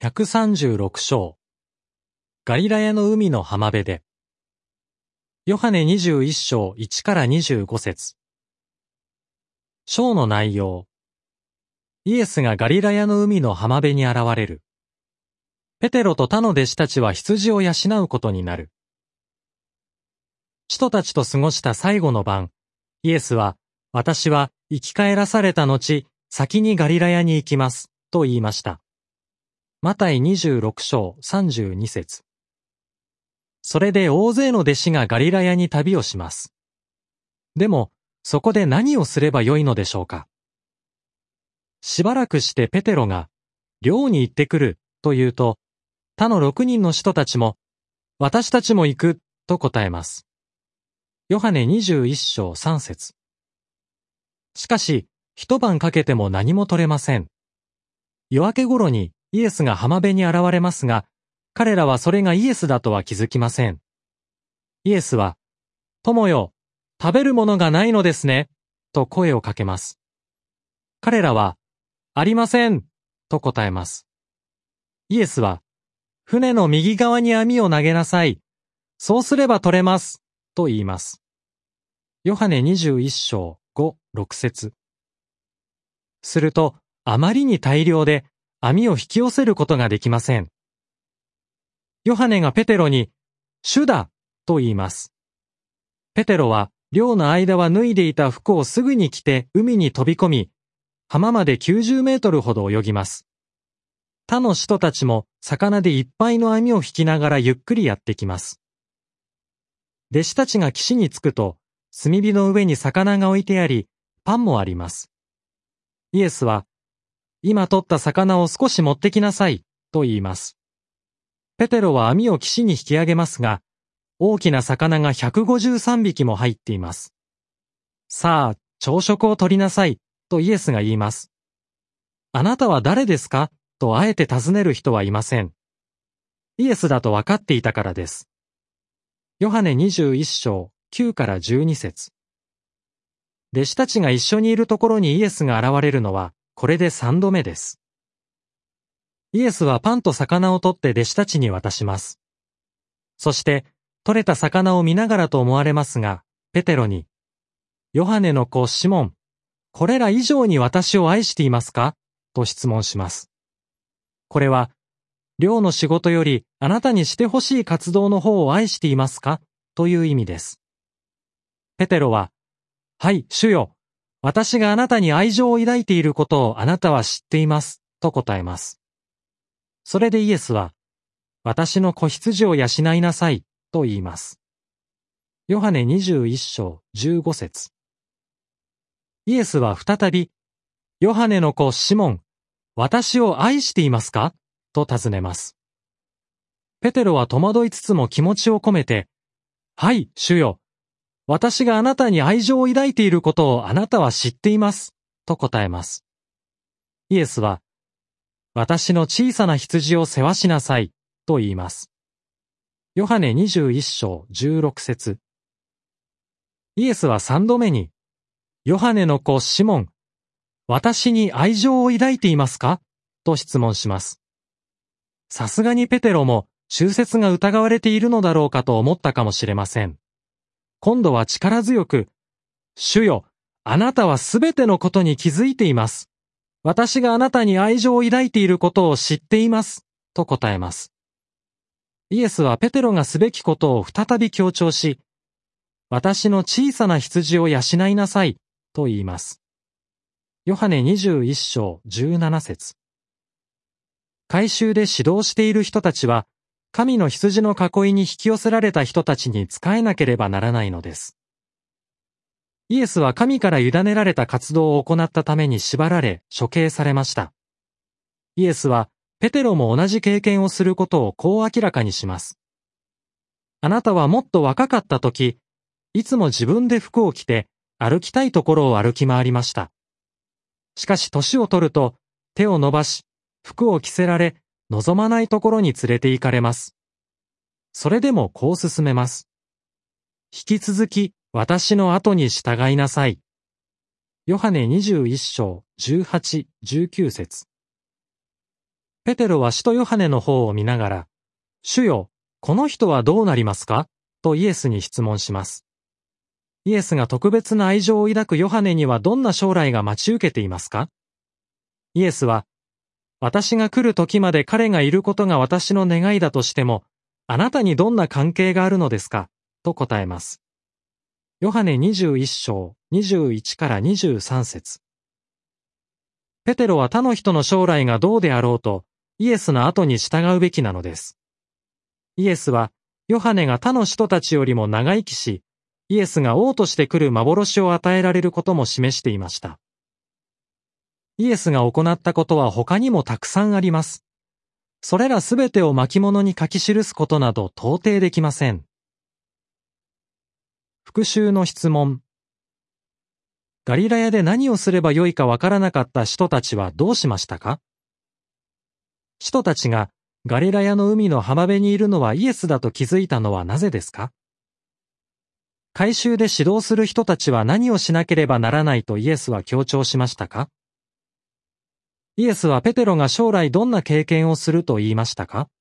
136章ガリラヤの海の浜辺でヨハネ21章1から25節章の内容イエスがガリラヤの海の浜辺に現れる。ペテロと他の弟子たちは羊を養うことになる。使徒たちと過ごした最後の晩、イエスは、私は生き返らされた後、先にガリラヤに行きます、と言いました。マタイ26章32節それで大勢の弟子がガリラヤに旅をします。でも、そこで何をすればよいのでしょうか。しばらくしてペテロが、漁に行ってくる、と言うと、他の6人の使徒たちも、私たちも行く、と答えます。ヨハネ21章3節しかし、一晩かけても何も取れません。夜明け頃にイエスが浜辺に現れますが、彼らはそれがイエスだとは気づきません。イエスは、友よ、食べるものがないのですね、と声をかけます。彼らは、ありません、と答えます。イエスは、船の右側に網を投げなさい。そうすれば取れます、と言います。ヨハネ21章5、6節すると、あまりに大量で網を引き寄せることができません。ヨハネがペテロに、主だ、と言います。ペテロは、漁の間は脱いでいた服をすぐに着て海に飛び込み、浜まで90メートルほど泳ぎます。他の使徒たちも魚でいっぱいの網を引きながらゆっくりやってきます。弟子たちが岸に着くと、炭火の上に魚が置いてあり、パンもあります。イエスは、今取った魚を少し持ってきなさい、と言います。ペテロは網を岸に引き上げますが、大きな魚が153匹も入っています。さあ、朝食を取りなさい、とイエスが言います。あなたは誰ですかとあえて尋ねる人はいません。イエスだと分かっていたからです。ヨハネ21章9から12節弟子たちが一緒にいるところにイエスが現れるのは、これで3度目です。イエスはパンと魚を取って弟子たちに渡します。そして、取れた魚を見ながらと思われますが、ペテロに、ヨハネの子シモン、これら以上に私を愛していますかと質問します。これは、漁の仕事よりあなたにしてほしい活動の方を愛していますかという意味です。ペテロは、はい、主よ。私があなたに愛情を抱いていることをあなたは知っています、と答えます。それでイエスは、私の子羊を養いなさい、と言います。ヨハネ21章15節イエスは再び、ヨハネの子シモン、私を愛していますかと尋ねます。ペテロは戸惑いつつも気持ちを込めて、はい、主よ。私があなたに愛情を抱いていることをあなたは知っています、と答えます。イエスは、私の小さな羊を世話しなさい、と言います。ヨハネ21章16節イエスは3度目に、ヨハネの子シモン、私に愛情を抱いていますかと質問します。さすがにペテロも忠説が疑われているのだろうかと思ったかもしれません。今度は力強く、主よ、あなたはすべてのことに気づいています。私があなたに愛情を抱いていることを知っています、と答えます。イエスはペテロがすべきことを再び強調し、私の小さな羊を養いなさい、と言います。ヨハネ21章17節改宗で指導している人たちは、神の羊の囲いに引き寄せられた人たちに仕えなければならないのです。イエスは神から委ねられた活動を行ったために縛られ、処刑されました。イエスは、ペテロも同じ経験をすることをこう明らかにします。あなたはもっと若かった時、いつも自分で服を着て、歩きたいところを歩き回りました。しかし年を取ると、手を伸ばし、服を着せられ、望まないところに連れて行かれます。それでもこう進めます。引き続き私の後に従いなさい。ヨハネ21章18、19節ペテロは使徒ヨハネの方を見ながら、主よ、この人はどうなりますかとイエスに質問します。イエスが特別な愛情を抱くヨハネにはどんな将来が待ち受けていますか？イエスは、私が来る時まで彼がいることが私の願いだとしても、あなたにどんな関係があるのですかと答えます。ヨハネ21章21から23節。ペテロは他の人の将来がどうであろうと、イエスの後に従うべきなのです。イエスは、ヨハネが他の人たちよりも長生きし、イエスが王として来る幻を与えられることも示していました。イエスが行ったことは他にもたくさんあります。それらすべてを巻物に書き記すことなど到底できません。復習の質問。ガリラヤで何をすればよいかわからなかった使徒たちはどうしましたか？使徒たちがガリラヤの海の浜辺にいるのはイエスだと気づいたのはなぜですか？改宗で指導する人たちは何をしなければならないとイエスは強調しましたか？イエスはペテロが将来どんな経験をすると言いましたか？